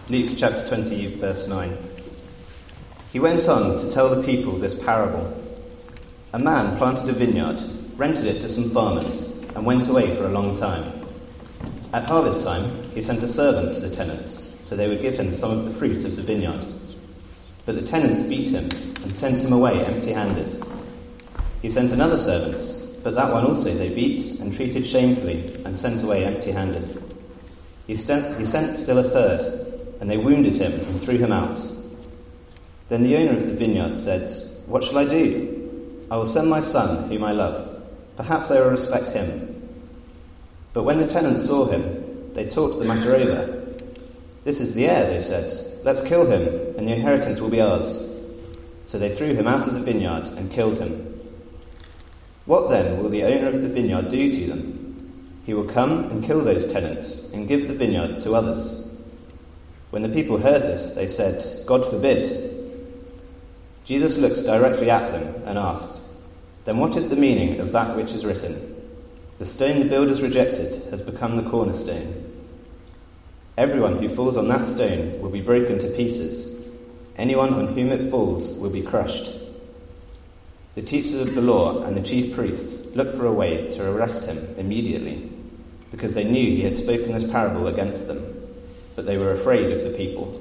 Luke chapter 20, verse 9. He went on to tell the people this parable. A man planted a vineyard, rented it to some farmers, and went away for a long time. At harvest time, he sent a servant to the tenants, so they would give him some of the fruit of the vineyard. But the tenants beat him and sent him away empty-handed. He sent another servant, but that one also they beat and treated shamefully and sent away empty-handed. He sent still a third, and they wounded him and threw him out. Then the owner of the vineyard said, "What shall I do? I will send my son, whom I love. Perhaps they will respect him." But when the tenants saw him, they talked the matter over. "This is the heir," they said. "Let's kill him, and the inheritance will be ours." So they threw him out of the vineyard and killed him. What then will the owner of the vineyard do to them? He will come and kill those tenants and give the vineyard to others. When the people heard this, they said, "God forbid." Jesus looked directly at them and asked, "Then what is the meaning of that which is written? The stone the builders rejected has become the cornerstone. Everyone who falls on that stone will be broken to pieces. Anyone on whom it falls will be crushed." The teachers of the law and the chief priests looked for a way to arrest him immediately, because they knew he had spoken this parable against them, but they were afraid of the people.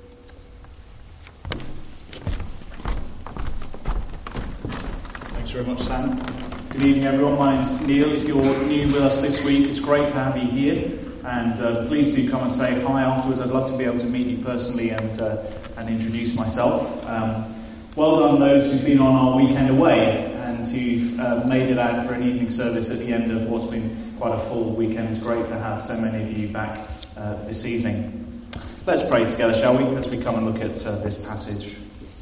Thanks very much, Sam. Good evening, everyone. My name's Neil. If you're new with us this week, it's great to have you here. And please do come and say hi afterwards. I'd love to be able to meet you personally and introduce myself. Well done those who've been on our weekend away and who've made it out for an evening service at the end of what's been quite a full weekend. It's great to have so many of you back this evening. Let's pray together, shall we, as we come and look at this passage.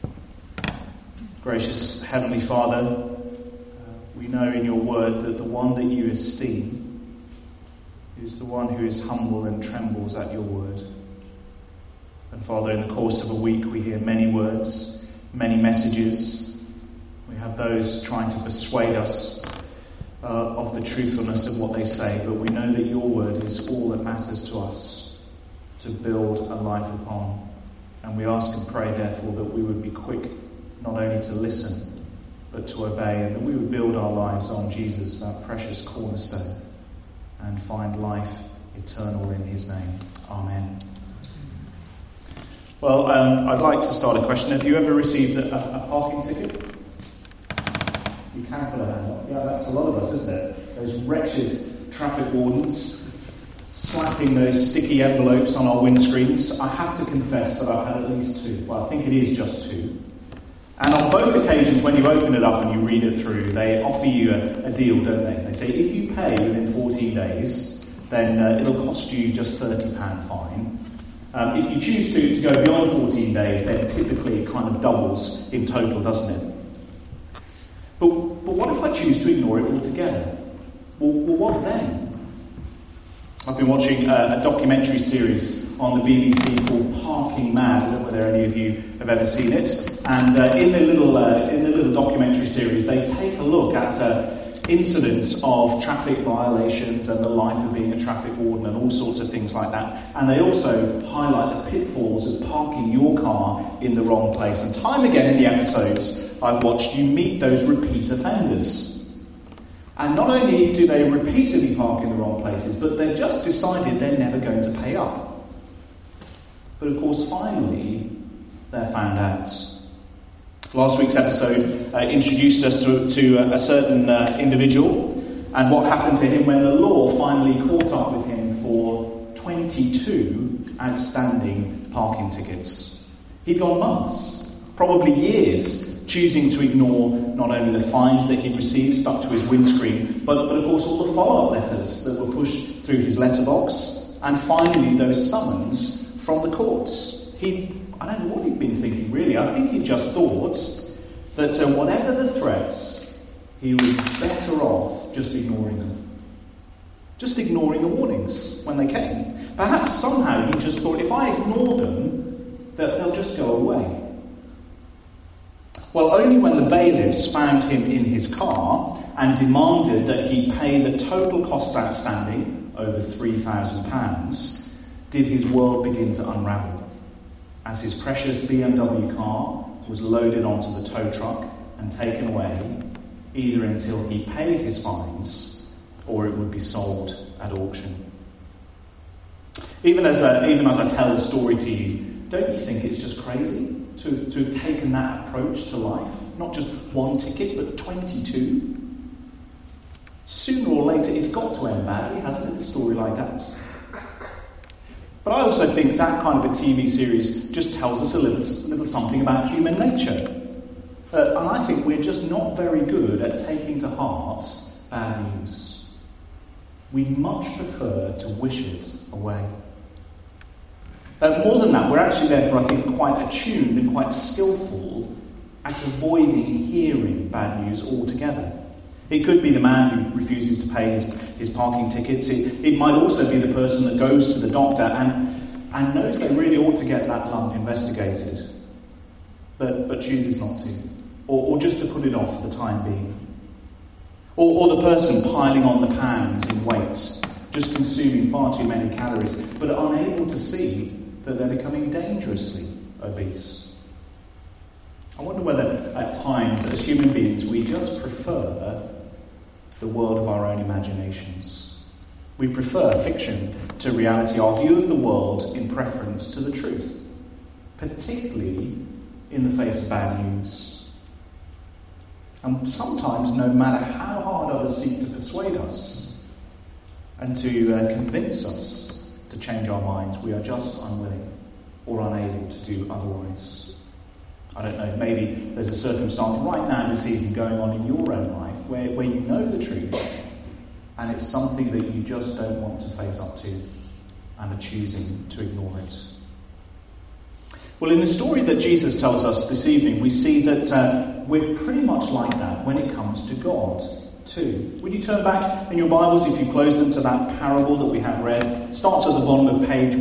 Gracious Heavenly Father, we know in your word that the one that you esteem is the one who is humble and trembles at your word. And Father, in the course of a week we hear many words, many messages. We have those trying to persuade us of the truthfulness of what they say, but we know that your word is all that matters to us to build a life upon. And we ask and pray, therefore, that we would be quick not only to listen, but to obey, and that we would build our lives on Jesus, that precious cornerstone, and find life eternal in his name. Amen. Well, I'd like to start a question. Have you ever received a parking ticket? You can put a hand up. Yeah, that's a lot of us, isn't it? Those wretched traffic wardens slapping those sticky envelopes on our windscreens. I have to confess that I've had at least two. Well, I think it is just two. And on both occasions, when you open it up and you read it through, they offer you a deal, don't they? They say if you pay within 14 days, then it'll cost you just £30 fine. If you choose to go beyond 14 days, then typically it kind of doubles in total, doesn't it? But what if I choose to ignore it altogether? Well, what then? I've been watching a documentary series on the BBC called Parking Mad. I don't know whether any of you have ever seen it. And in the little documentary series, they take a look at incidents of traffic violations and the life of being a traffic warden and all sorts of things like that. And they also highlight the pitfalls of parking your car in the wrong place. And time again in the episodes I've watched, you meet those repeat offenders. And not only do they repeatedly park in the wrong places, but they've just decided they're never going to pay up. But of course, finally, they're found out. Last week's episode introduced us to a certain individual and what happened to him when the law finally caught up with him for 22 outstanding parking tickets. He'd gone months, probably years, choosing to ignore not only the fines that he'd received stuck to his windscreen, but of course all the follow-up letters that were pushed through his letterbox, and finally those summons from the courts. I don't know what he'd been thinking really. I think he just thought that whatever the threats, he was better off just ignoring them. Just ignoring the warnings when they came. Perhaps somehow he just thought, if I ignore them, that they'll just go away. Well, only when the bailiffs found him in his car and demanded that he pay the total costs outstanding, over £3,000, did his world begin to unravel as his precious BMW car was loaded onto the tow truck and taken away, either until he paid his fines or it would be sold at auction. Even as I tell the story to you, don't you think it's just crazy to have taken that approach to life? Not just one ticket, but 22? Sooner or later, it's got to end badly, hasn't it? A story like that. But I also think that kind of a TV series just tells us a little something about human nature. And I think we're just not very good at taking to heart bad news. We much prefer to wish it away. More than that, we're actually therefore, I think, quite attuned and quite skillful at avoiding hearing bad news altogether. It could be the man who refuses to pay his parking tickets. It might also be the person that goes to the doctor and knows they really ought to get that lump investigated, but chooses not to, or just to put it off for the time being. Or the person piling on the pounds in weight, just consuming far too many calories, but unable to see that they're becoming dangerously obese. I wonder whether at times, as human beings, we just prefer the world of our own imaginations. We prefer fiction to reality, our view of the world in preference to the truth, particularly in the face of bad news. And sometimes, no matter how hard others seek to persuade us and to convince us to change our minds, we are just unwilling or unable to do otherwise. I don't know, maybe there's a circumstance right now this evening going on in your own life where you know the truth and it's something that you just don't want to face up to and are choosing to ignore it. Well, in the story that Jesus tells us this evening, we see that we're pretty much like that when it comes to God too. Would you turn back in your Bibles, if you close them, to that parable that we have read? It starts at the bottom of page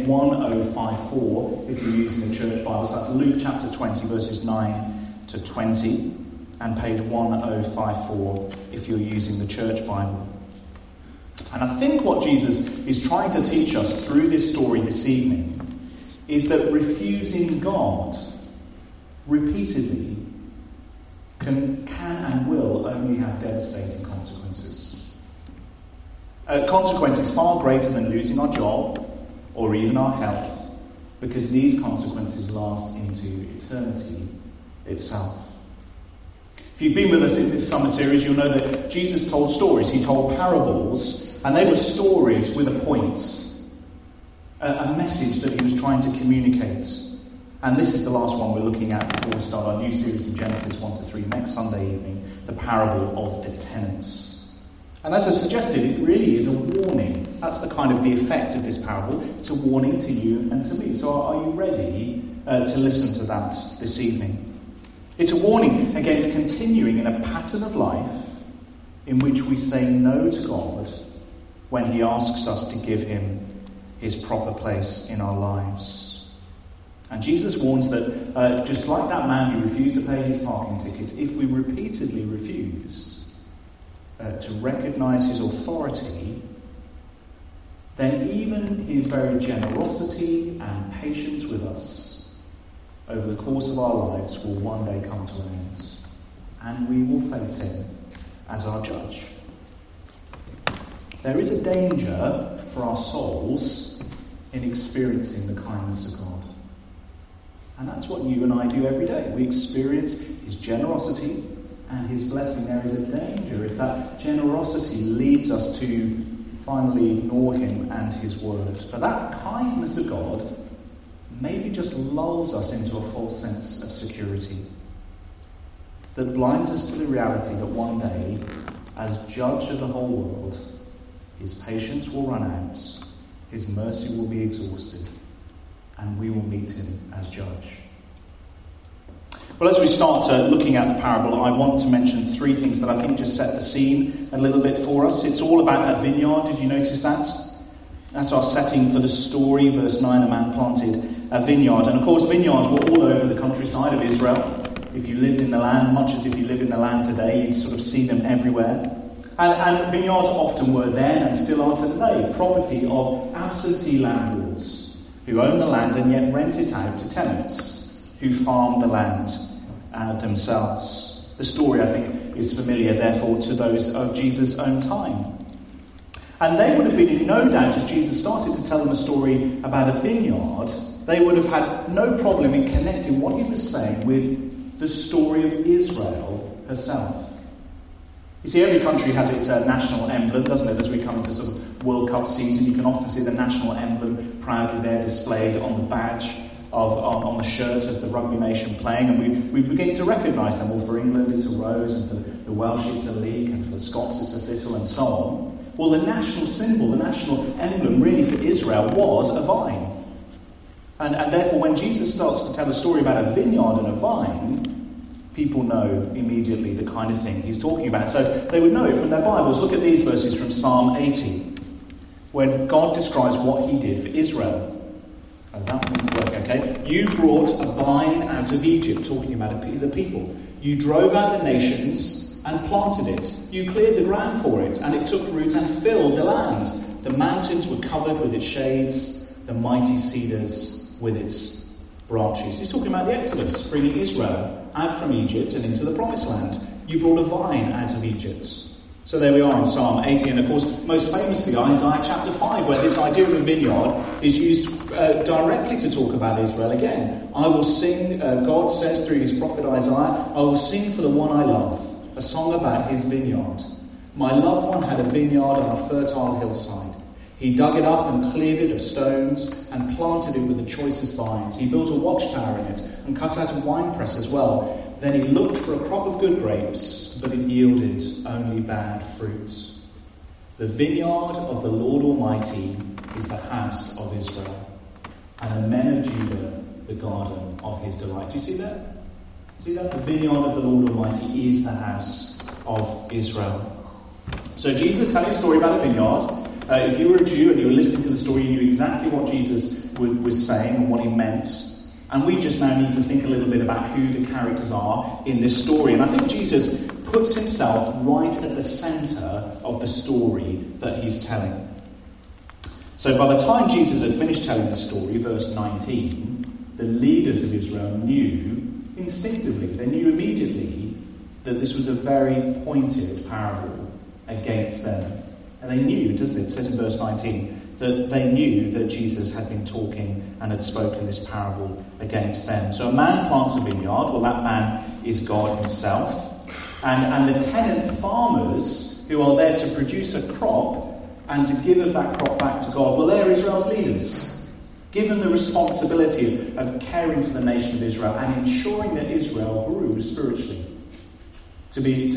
1054 if you're using the church Bibles. That's Luke chapter 20 verses 9 to 20, and page 1054 if you're using the church Bible. And I think what Jesus is trying to teach us through this story this evening is that refusing God repeatedly can and will only have devastating consequences. Consequences far greater than losing our job or even our health, because these consequences last into eternity itself. If you've been with us in this summer series, you'll know that Jesus told stories. He told parables, and they were stories with a point, a message that he was trying to communicate. And this is the last one we're looking at before we start our new series in Genesis 1 to 3 next Sunday evening, the parable of the tenants. And as I suggested, it really is a warning. That's the kind of the effect of this parable. It's a warning to you and to me. So are you ready to listen to that this evening? It's a warning against continuing in a pattern of life in which we say no to God when he asks us to give him his proper place in our lives. And Jesus warns that just like that man who refused to pay his parking tickets, if we repeatedly refuse to recognise his authority, then even his very generosity and patience with us over the course of our lives will one day come to an end. And we will face him as our judge. There is a danger for our souls in experiencing the kindness of God. And that's what you and I do every day. We experience his generosity and his blessing. There is a danger if that generosity leads us to finally ignore him and his word. But that kindness of God maybe just lulls us into a false sense of security that blinds us to the reality that one day, as judge of the whole world, his patience will run out, his mercy will be exhausted, and we will meet him as judge. Well, as we start looking at the parable, I want to mention three things that I think just set the scene a little bit for us. It's all about a vineyard. Did you notice that? That's our setting for the story. Verse 9, a man planted a vineyard. And of course, vineyards were all over the countryside of Israel. If you lived in the land, much as if you live in the land today, you'd sort of see them everywhere. And vineyards often were then and still are today property of absentee landlords who own the land and yet rent it out to tenants who farm the land themselves. The story, I think, is familiar, therefore, to those of Jesus' own time. And they would have been in no doubt, as Jesus started to tell them a story about a vineyard, they would have had no problem in connecting what he was saying with the story of Israel herself. You see, every country has its national emblem, doesn't it? As we come into sort of World Cup season, you can often see the national emblem proudly there displayed on the badge on the shirt of the rugby nation playing, and we begin to recognise them. Well, for England it's a rose, and for the Welsh it's a leek, and for the Scots it's a thistle, and so on. Well, the national symbol, the national emblem really for Israel was a vine. And therefore, when Jesus starts to tell a story about a vineyard and a vine, people know immediately the kind of thing he's talking about. So they would know it from their Bibles. Look at these verses from Psalm 80, when God describes what he did for Israel. Oh, that wouldn't work, okay? You brought a vine out of Egypt, talking about the people. You drove out the nations and planted it. You cleared the ground for it, and it took root and filled the land. The mountains were covered with its shades, the mighty cedars with its branches. He's talking about the Exodus, bringing Israel out from Egypt and into the Promised Land. You brought a vine out of Egypt. So there we are in Psalm 80, and of course, most famously Isaiah chapter 5, where this idea of a vineyard is used directly to talk about Israel again. I will sing, God says through his prophet Isaiah, I will sing for the one I love, a song about his vineyard. My loved one had a vineyard on a fertile hillside. He dug it up and cleared it of stones and planted it with the choicest vines. He built a watchtower in it and cut out a winepress as well. Then he looked for a crop of good grapes, but it yielded only bad fruit. The vineyard of the Lord Almighty is the house of Israel, and the men of Judah the garden of his delight. Do you see that? See that? The vineyard of the Lord Almighty is the house of Israel. So Jesus telling a story about a vineyard. If you were a Jew and you were listening to the story, you knew exactly what Jesus was saying and what he meant. And we just now need to think a little bit about who the characters are in this story. And I think Jesus puts himself right at the centre of the story that he's telling. So by the time Jesus had finished telling the story, verse 19, the leaders of Israel knew instinctively, they knew immediately that this was a very pointed parable against them. And they knew, doesn't it? It says in verse 19, that they knew that Jesus had been talking and had spoken this parable against them. So a man plants a vineyard. Well, that man is God himself. And the tenant farmers who are there to produce a crop and to give of that crop back to God, well, they're Israel's leaders, given the responsibility of caring for the nation of Israel and ensuring that Israel grew spiritually. To be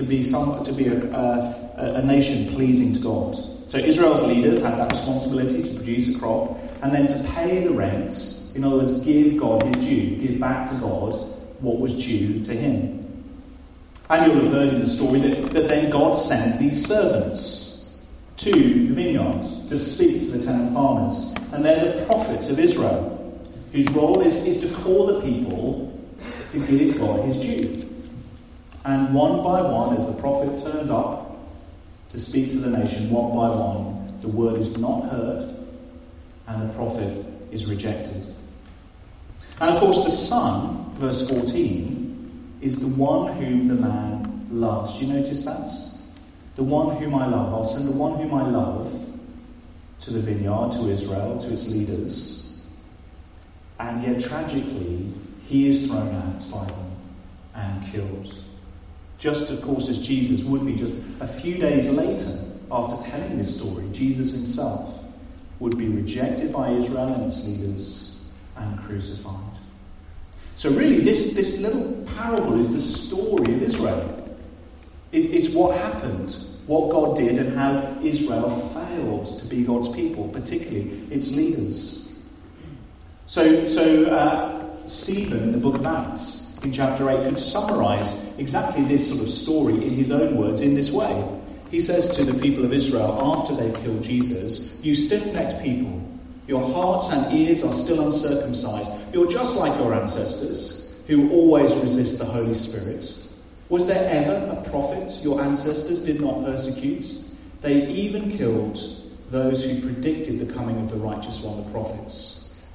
a nation pleasing to God. So Israel's leaders had that responsibility to produce a crop and then to pay the rent, in other words, give God his due, give back to God what was due to him. And you'll have heard in the story that then God sends these servants to the vineyard to speak to the tenant farmers. And they're the prophets of Israel, whose role is to call the people to give God his due. And one by one, as the prophet turns up to speak to the nation, one by one, the word is not heard and the prophet is rejected. And of course the son, verse 14, is the one whom the man loves. Do you notice that? The one whom I love. I'll send the one whom I love to the vineyard, to Israel, to its leaders. And yet tragically, he is thrown out by them and killed. Just, of course, as Jesus would be just a few days later, after telling this story, Jesus himself would be rejected by Israel and its leaders and crucified. So really, this little parable is the story of Israel. It's what happened, what God did, and how Israel failed to be God's people, particularly its leaders. So Stephen, in the book of Acts, in chapter 8, could summarise exactly this sort of story in his own words in this way. He says to the people of Israel after they've killed Jesus, "You stiff-necked people, your hearts and ears are still uncircumcised. You're just like your ancestors, who always resist the Holy Spirit. Was there ever a prophet your ancestors did not persecute? They even killed those who predicted the coming of the righteous one, the prophets.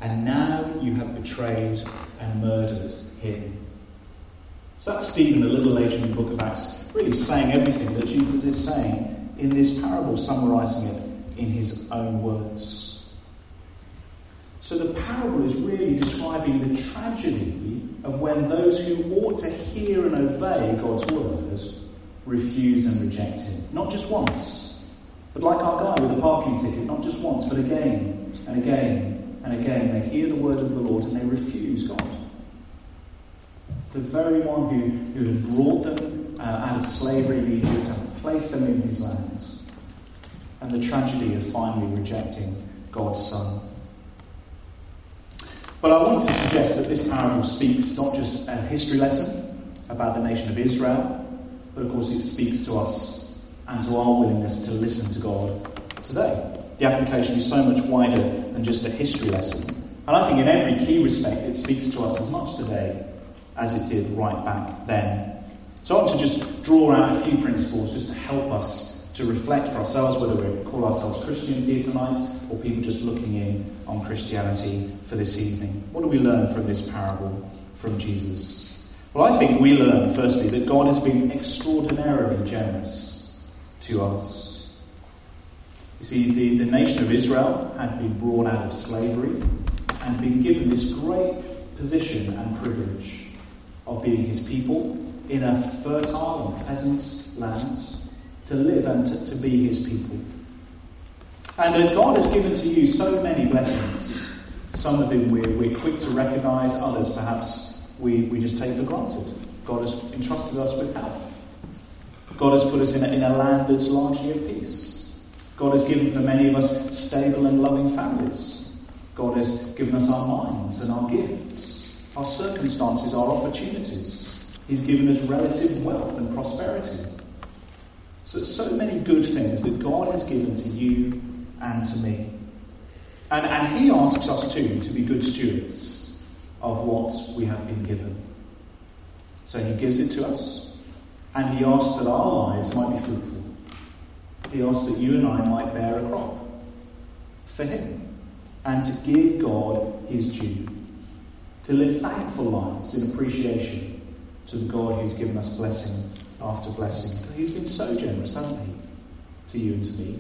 and now you have betrayed and murdered him. So that's Stephen a little later in the book of Acts, really saying everything that Jesus is saying in this parable, summarising it in his own words. So the parable is really describing the tragedy of when those who ought to hear and obey God's word refuse and reject him. Not just once, but like our guy with the parking ticket, not just once, but again and again and again. They hear the word of the Lord and they refuse God. The very one who had brought them out of slavery in Egypt and placed them in his land. And the tragedy of finally rejecting God's Son. But I want to suggest that this parable speaks not just a history lesson about the nation of Israel, but of course it speaks to us and to our willingness to listen to God today. The application is so much wider than just a history lesson. And I think in every key respect it speaks to us as much today as it did right back then. So I want to just draw out a few principles just to help us to reflect for ourselves, whether we call ourselves Christians here tonight or people just looking in on Christianity for this evening. What do we learn from this parable from Jesus? Well, I think we learn, firstly, that God has been extraordinarily generous to us. You see, the nation of Israel had been brought out of slavery and been given this great position and privilege of being his people in a fertile and pleasant land, to live and to be his people. And God has given to you so many blessings. Some of them we're quick to recognise, others perhaps we just take for granted. God has entrusted us with health. God has put us in a land that's largely at peace. God has given for many of us stable and loving families. God has given us our minds and our gifts, our circumstances, our opportunities. He's given us relative wealth and prosperity. So many good things that God has given to you and to me. And he asks us too to be good stewards of what we have been given. So he gives it to us, and he asks that our lives might be fruitful. He asks that you and I might bear a crop for him, and to give God his due, to live thankful lives in appreciation to the God who's given us blessing after blessing. He's been so generous, hasn't he, to you and to me?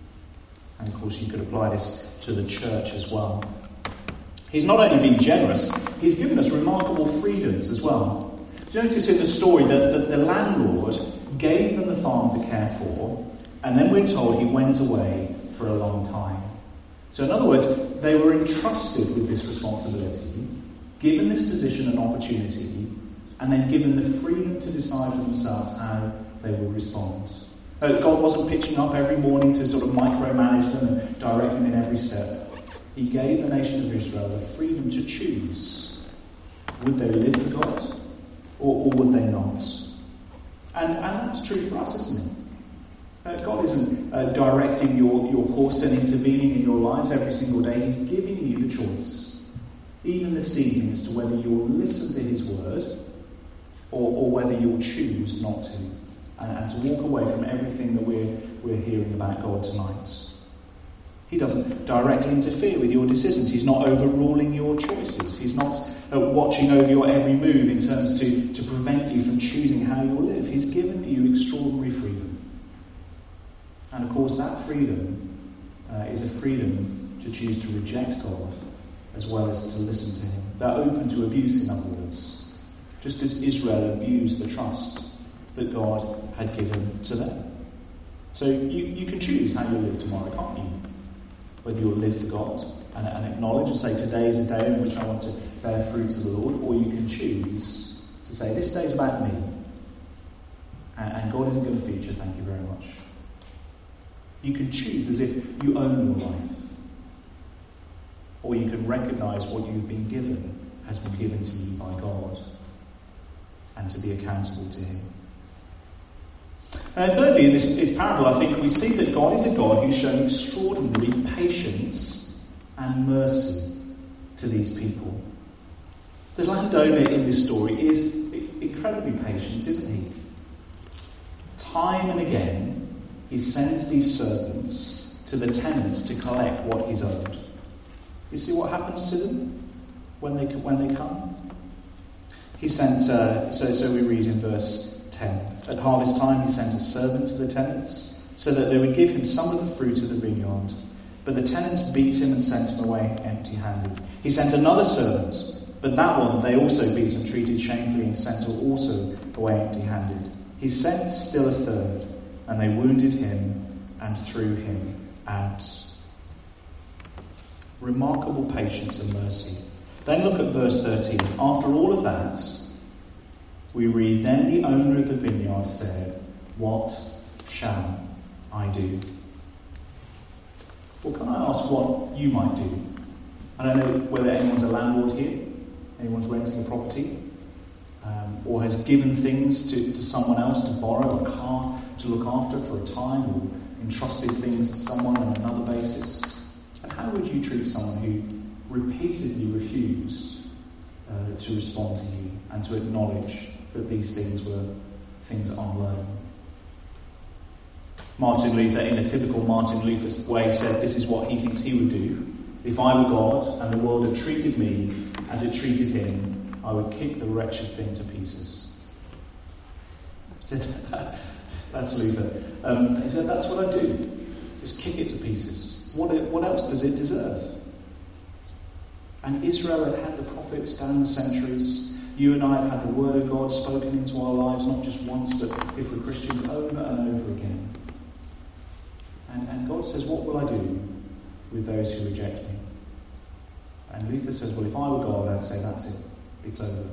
And of course you could apply this to the church as well. He's not only been generous, he's given us remarkable freedoms as well. Do you notice in the story that the landlord gave them the farm to care for, and then we're told he went away for a long time. So in other words, they were entrusted with this responsibility, given this position and opportunity, and then given the freedom to decide for themselves how they would respond. God wasn't pitching up every morning to sort of micromanage them and direct them in every step. He gave the nation of Israel the freedom to choose. Would they live for God or would they not? And that's true for us, isn't it? God isn't directing your course and intervening in your lives every single day. He's giving you the choice, even this evening, as to whether you'll listen to his word or whether you'll choose not to, and to walk away from everything that we're hearing about God tonight. He doesn't directly interfere with your decisions. He's not overruling your choices. He's not watching over your every move in terms to prevent you from choosing how you'll live. He's given you extraordinary freedom. And of course that freedom is a freedom to choose to reject God as well as to listen to him. They're open to abuse, in other words. Just as Israel abused the trust that God had given to them. So you can choose how you live tomorrow, can't you? Whether you'll live for God and acknowledge and say, today is a day in which I want to bear fruit of the Lord, or you can choose to say, this day is about me. And God isn't going to feature, thank you very much. You can choose as if you own your life. Or you can recognise what you've been given has been given to you by God, and to be accountable to him. And thirdly, in this parable, I think we see that God is a God who's shown extraordinary patience and mercy to these people. The landowner in this story is incredibly patient, isn't he? Time and again, he sends these servants to the tenants to collect what is owed. You see what happens to them when they come? He sent, so we read in verse 10, at harvest time he sent a servant to the tenants so that they would give him some of the fruit of the vineyard. But the tenants beat him and sent him away empty-handed. He sent another servant, but that one they also beat and treated shamefully and sent him also away empty-handed. He sent still a third, and they wounded him and threw him out. Remarkable patience and mercy. Then look at verse 13. After all of that, we read, then the owner of the vineyard said, what shall I do? Well, can I ask what you might do? I don't know whether anyone's a landlord here, anyone's renting a property, or has given things to someone else to borrow, a car to look after for a time, or entrusted things to someone on another basis. And how would you treat someone who repeatedly refused to respond to you and to acknowledge that these things were things on loan? Martin Luther, in a typical Martin Luther way, said this is what he thinks he would do. If I were God and the world had treated me as it treated him, I would kick the wretched thing to pieces. That's Luther. He said that's what I do. Just kick it to pieces. What else does it deserve? And Israel had the prophets down the centuries. You and I have had the word of God spoken into our lives, not just once, but if we're Christians, over and over again. And God says, what will I do with those who reject me? And Luther says, well, if I were God, I'd say that's it. It's over.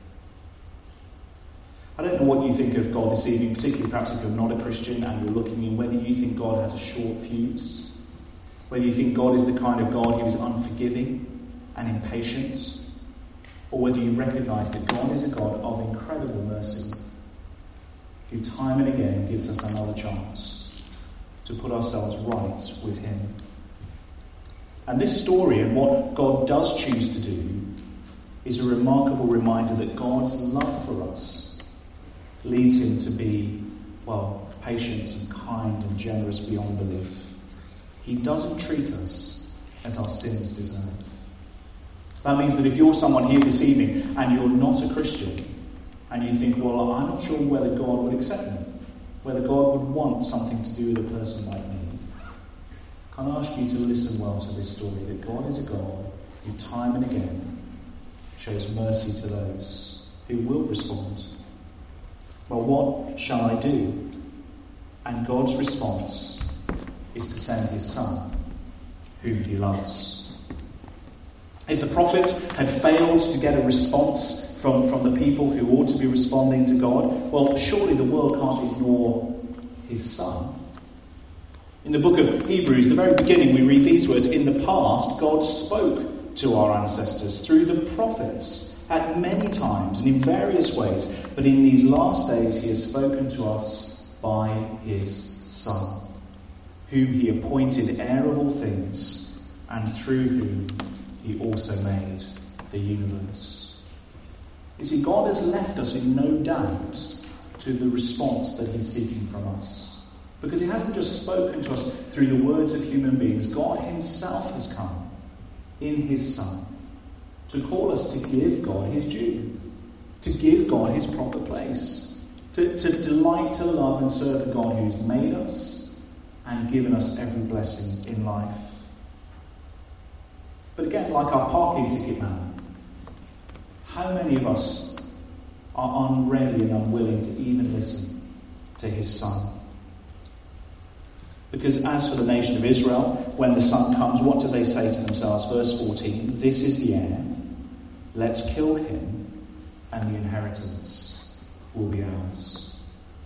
I don't know what you think of God this evening, particularly perhaps if you're not a Christian and you're looking in, whether you think God has a short fuse, whether you think God is the kind of God who is unforgiving and impatient, or whether you recognise that God is a God of incredible mercy, who time and again gives us another chance to put ourselves right with him. And this story and what God does choose to do is a remarkable reminder that God's love for us leads him to be, patient and kind and generous beyond belief. He doesn't treat us as our sins deserve. That means that if you're someone here this evening and you're not a Christian, and you think, well, I'm not sure whether God would accept me, whether God would want something to do with a person like me, can I ask you to listen well to this story, that God is a God who time and again shows mercy to those who will respond. Well, what shall I do? And God's response is to send his Son, whom he loves. If the prophets had failed to get a response from the people who ought to be responding to God, well, surely the world can't ignore his Son. In the book of Hebrews, the very beginning, we read these words, in the past, God spoke to our ancestors through the prophets at many times and in various ways, but in these last days he has spoken to us by his Son, whom he appointed heir of all things, and through whom he also made the universe. You see, God has left us in no doubt to the response that he's seeking from us. Because he hasn't just spoken to us through the words of human beings. God himself has come in his Son to call us to give God his due, to give God his proper place, to delight to love and serve a God who's made us and given us every blessing in life. But again, like our parking ticket man, how many of us are unready and unwilling to even listen to his Son? Because as for the nation of Israel, when the Son comes, what do they say to themselves? Verse 14, this is the heir, let's kill him, and the inheritance will be ours.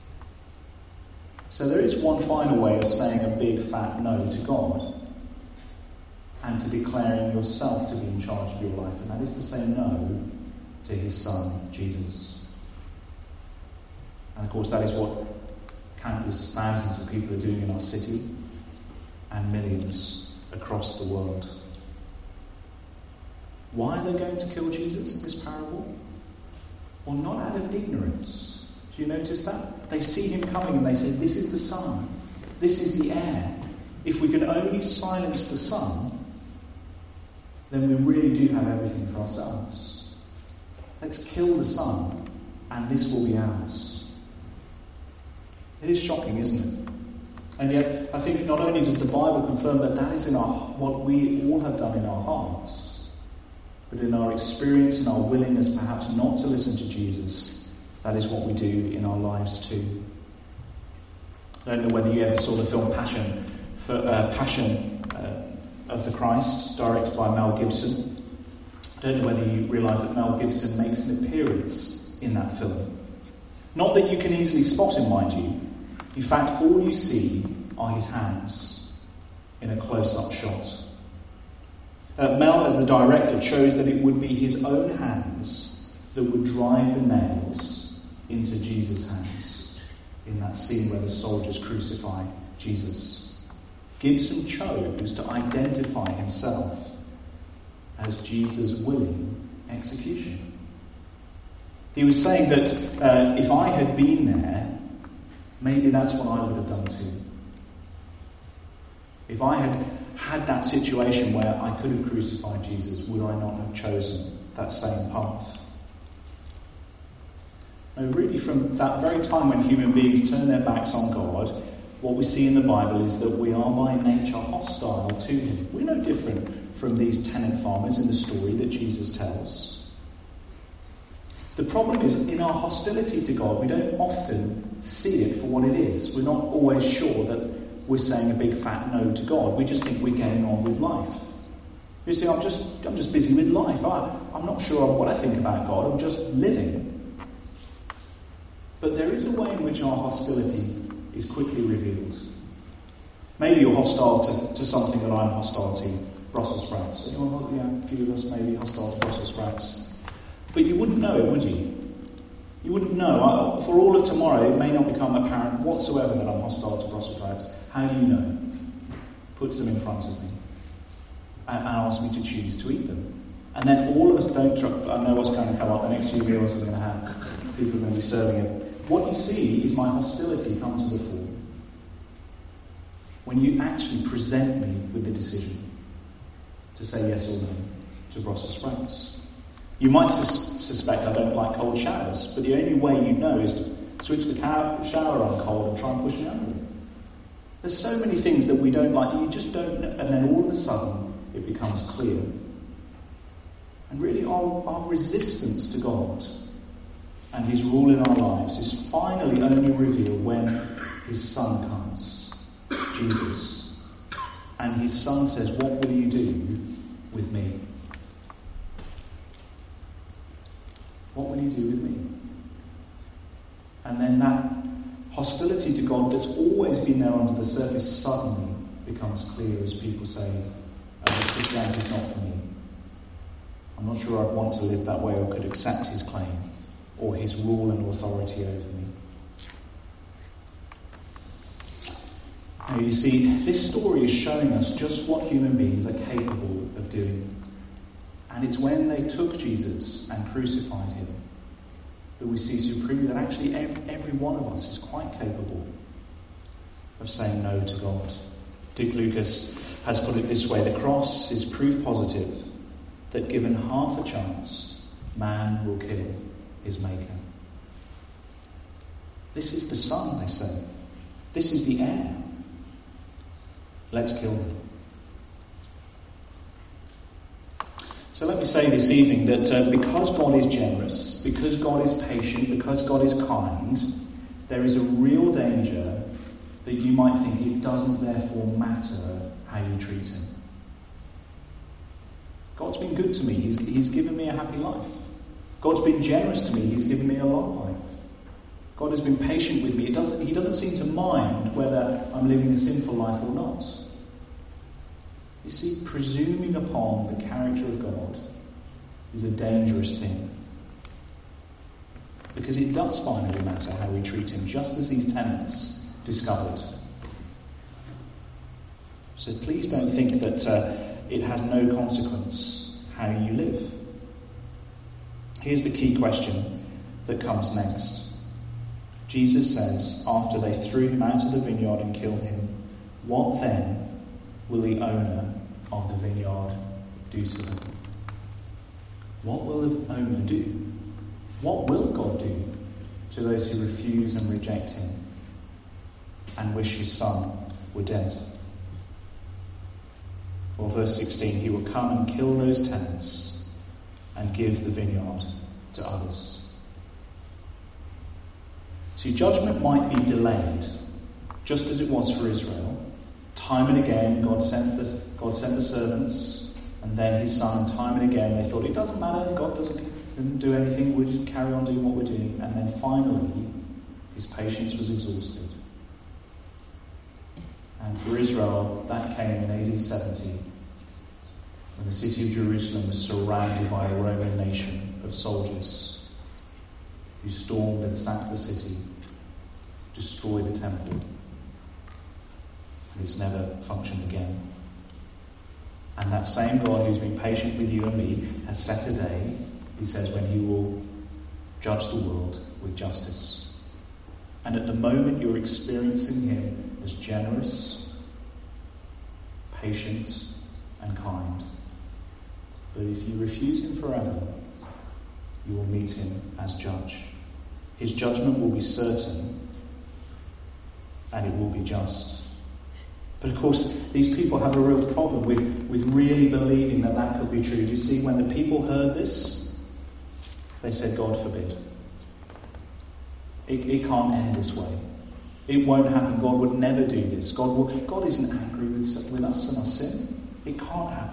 So there is one final way of saying a big fat no to God, and to declaring yourself to be in charge of your life, and that is to say no to his Son, Jesus. And of course that is what countless thousands of people are doing in our city and millions across the world. Why are they going to kill Jesus in this parable? Well, not out of ignorance. Do you notice that? They see him coming and they say, this is the Son. This is the heir. If we can only silence the Son, then we really do have everything for ourselves. Let's kill the Son, and this will be ours. It is shocking, isn't it? And yet, I think not only does the Bible confirm that that is in what we all have done in our hearts, but in our experience and our willingness perhaps not to listen to Jesus, that is what we do in our lives too. I don't know whether you ever saw the film Passion of the Christ, directed by Mel Gibson. I don't know whether you realise that Mel Gibson makes an appearance in that film. Not that you can easily spot him, mind you. In fact, all you see are his hands in a close-up shot. Mel, as the director, chose that it would be his own hands that would drive the nails into Jesus' hands in that scene where the soldiers crucify Jesus. Gibson chose to identify himself as Jesus' willing execution. He was saying that if I had been there, maybe that's what I would have done too. If I had that situation where I could have crucified Jesus, would I not have chosen that same path? No, really, from that very time when human beings turn their backs on God, what we see in the Bible is that we are by nature hostile to him. We're no different from these tenant farmers in the story that Jesus tells. The problem is, in our hostility to God, we don't often see it for what it is. We're not always sure that we're saying a big fat no to God. We just think we're getting on with life. You see, I'm just busy with life. I'm not sure what I think about God. I'm just living. But there is a way in which our hostility is quickly revealed. Maybe you're hostile to something that I'm hostile to. Brussels sprouts. Anyone, a few of us may be hostile to Brussels sprouts. But you wouldn't know it, would you? You wouldn't know. For all of tomorrow, it may not become apparent whatsoever that I'm hostile to Brussels sprouts. How do you know? Puts them in front of me and asks me to choose to eat them. And then all of us don't trust. I know what's going to come up. The next few meals we're going to have, people are going to be serving it. What you see is my hostility come to the fore. When you actually present me with the decision to say yes or no to Brussels sprouts. You might suspect I don't like cold showers, but the only way you know is to switch the shower on cold and try and push me under it. There's so many things that we don't like that you just don't know, and then all of a sudden it becomes clear. And really our resistance to God and his rule in our lives is finally only revealed when his Son comes, Jesus. And his Son says, "What will you do with me?" What will you do with me? And then that hostility to God that's always been there under the surface suddenly becomes clear as people say, Christianity is not for me. I'm not sure I'd want to live that way or could accept his claim or his rule and authority over me. Now you see, this story is showing us just what human beings are capable of doing. And it's when they took Jesus and crucified him that we see supremely that actually every one of us is quite capable of saying no to God. Dick Lucas has put it this way: the cross is proof positive that given half a chance, man will kill his maker. This is the Son, they say. This is the heir. Let's kill him. So let me say this evening that because God is generous, because God is patient, because God is kind, there is a real danger that you might think it doesn't therefore matter how you treat him. God's been good to me. He's given me a happy life. God's been generous to me. He's given me a long life. God has been patient with me. He doesn't seem to mind whether I'm living a sinful life or not. You see, presuming upon the character of God is a dangerous thing. Because it does finally matter how we treat him, just as these tenants discovered. So please don't think that it has no consequence how you live. Here's the key question that comes next. Jesus says, after they threw him out of the vineyard and killed him, what then will the owner of the vineyard do to them? What will Omer do? What will God do to those who refuse and reject him and wish his son were dead? Well, verse 16, he will come and kill those tenants and give the vineyard to others. See, judgment might be delayed, just as it was for Israel. Time and again, God sent the servants, and then his son. Time and again, they thought, it doesn't matter, God doesn't do anything, we'll just carry on doing what we're doing. And then finally, his patience was exhausted. And for Israel, that came in AD 70, when the city of Jerusalem was surrounded by a Roman nation of soldiers who stormed and sacked the city, destroyed the temple, and it's never functioned again. And that same God who's been patient with you and me has set a day, he says, when he will judge the world with justice. And at the moment you're experiencing him as generous, patient, and kind. But if you refuse him forever, you will meet him as judge. His judgment will be certain, and it will be just. But of course, these people have a real problem with really believing that could be true. Do you see, when the people heard this, they said, God forbid. It can't end this way. It won't happen. God would never do this. God isn't angry with us and our sin. It can't happen.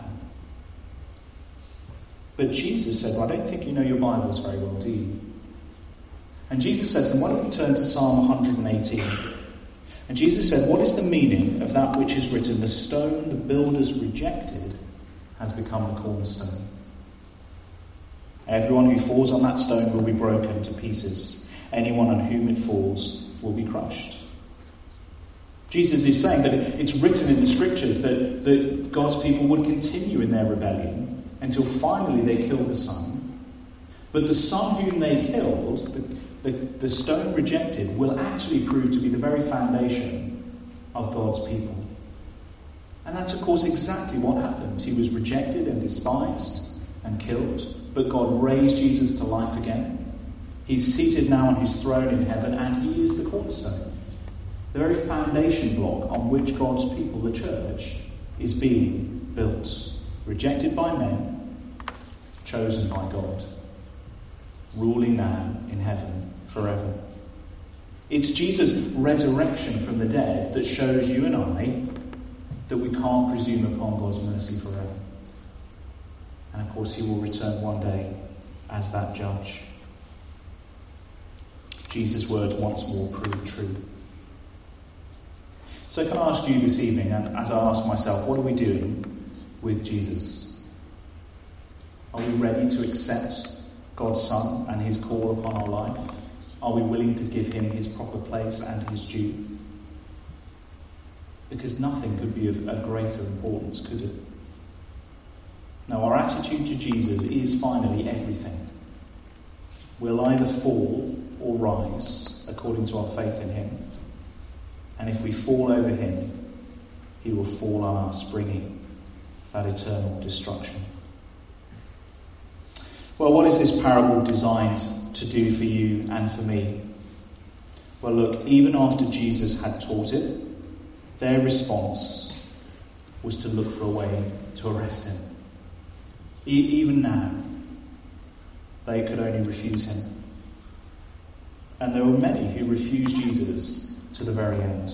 But Jesus said, well, I don't think you know your Bibles very well, do you? And Jesus said to them, why don't you turn to Psalm 118? And Jesus said, what is the meaning of that which is written? The stone the builders rejected has become the cornerstone. Everyone who falls on that stone will be broken to pieces. Anyone on whom it falls will be crushed. Jesus is saying that it's written in the scriptures that God's people would continue in their rebellion until finally they killed the Son. But the Son whom they killed, the stone rejected, will actually prove to be the very foundation of God's people. And that's, of course, exactly what happened. He was rejected and despised and killed, but God raised Jesus to life again. He's seated now on his throne in heaven, and he is the cornerstone, the very foundation block on which God's people, the church, is being built. Rejected by men, chosen by God, ruling now in heaven forever. It's Jesus' resurrection from the dead that shows you and I that we can't presume upon God's mercy forever. And of course he will return one day as that judge. Jesus' words once more prove true. So can I ask you this evening, and as I ask myself, what are we doing with Jesus? Are we ready to accept God's Son and his call upon our life? Are we willing to give him his proper place and his due? Because nothing could be of greater importance, could it? Now, our attitude to Jesus is finally everything. We'll either fall or rise according to our faith in him. And if we fall over him, he will fall on us, bringing that eternal destruction. Well, what is this parable designed to do for you and for me? Well, look, even after Jesus had taught it, their response was to look for a way to arrest him. Even now, they could only refuse him. And there were many who refused Jesus to the very end.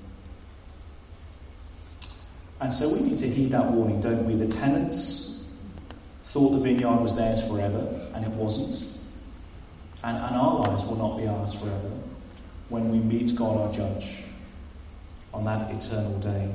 And so we need to heed that warning, don't we? The tenants thought the vineyard was theirs forever, and it wasn't. And our lives will not be ours forever when we meet God our judge on that eternal day.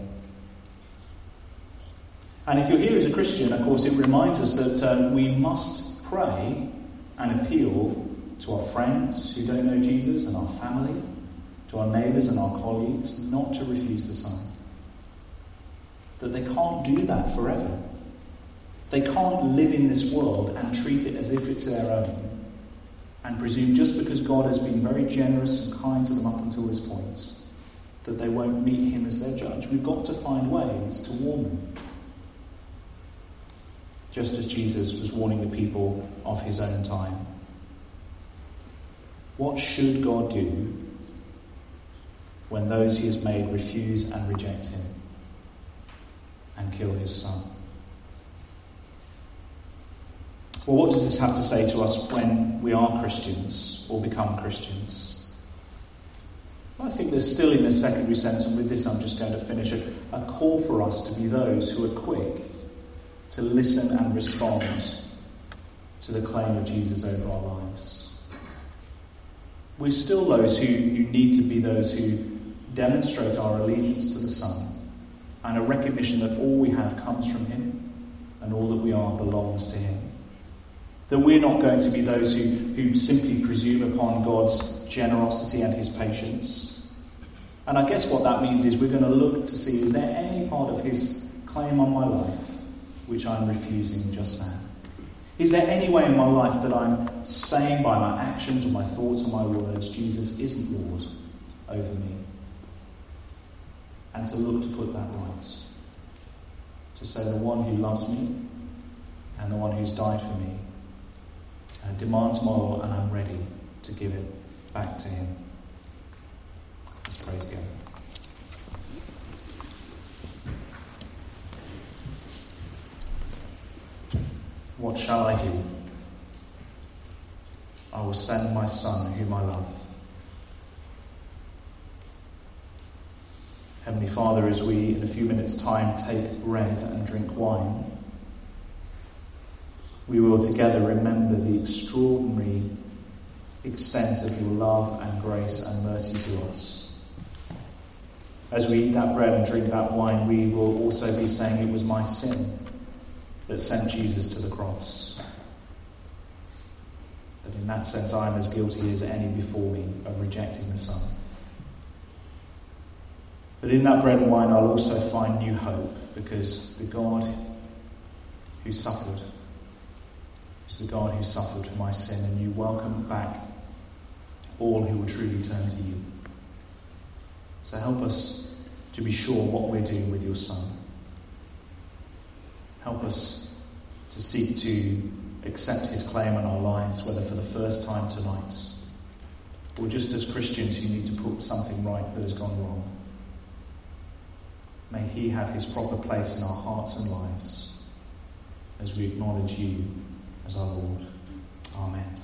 And if you're here as a Christian, of course, it reminds us that we must pray and appeal to our friends who don't know Jesus and our family, to our neighbours and our colleagues, not to refuse the Son. That they can't do that forever. They can't live in this world and treat it as if it's their own and presume just because God has been very generous and kind to them up until this point that they won't meet him as their judge. We've got to find ways to warn them. just as Jesus was warning the people of his own time. What should God do when those he has made refuse and reject him and kill his son? Well, what does this have to say to us when we are Christians or become Christians? I think there's still, in a secondary sense, and with this I'm just going to finish it, a call for us to be those who are quick to listen and respond to the claim of Jesus over our lives. We're still those who need to be those who demonstrate our allegiance to the Son and a recognition that all we have comes from him and all that we are belongs to him. That we're not going to be those who simply presume upon God's generosity and his patience. And I guess what that means is we're going to look to see, is there any part of his claim on my life which I'm refusing just now? Is there any way in my life that I'm saying by my actions or my thoughts or my words, Jesus isn't Lord over me? And to look to put that right. To say the one who loves me and the one who's died for me demands my all, and I'm ready to give it back to him. Let's pray together. What shall I do? I will send my Son whom I love. Heavenly Father, as we in a few minutes' time take bread and drink wine, we will together remember the extraordinary extent of your love and grace and mercy to us. As we eat that bread and drink that wine, we will also be saying it was my sin that sent Jesus to the cross. That in that sense I am as guilty as any before me of rejecting the Son. But in that bread and wine I'll also find new hope, because the God who suffered is the God who suffered for my sin, and you welcome back all who will truly turn to you. So help us to be sure what we're doing with your Son. Help us to seek to accept his claim on our lives, whether for the first time tonight or just as Christians who need to put something right that has gone wrong. May he have his proper place in our hearts and lives as we acknowledge you as our Lord. Amen.